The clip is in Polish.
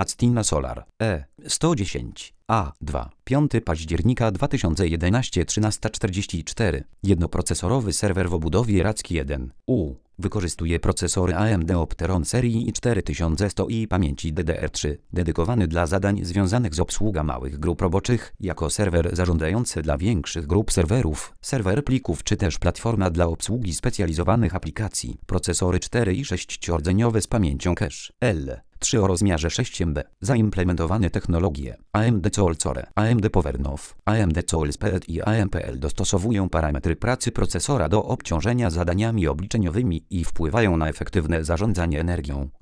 Actina Solar E110 A2 5 października 2011 13:44 Jednoprocesorowy serwer w obudowie Racki 1U wykorzystuje procesory AMD Opteron serii i4100 i pamięci DDR3, dedykowany dla zadań związanych z obsługą małych grup roboczych, jako serwer zarządzający dla większych grup serwerów, serwer plików czy też platforma dla obsługi specjalizowanych aplikacji. Procesory 4 i 6-rdzeniowe z pamięcią cache L3 o rozmiarze 6 MB. Zaimplementowane technologie AMD Coolcore, AMD PowerNow, AMD CoolSpeed i AMPL dostosowują parametry pracy procesora do obciążenia zadaniami obliczeniowymi i wpływają na efektywne zarządzanie energią.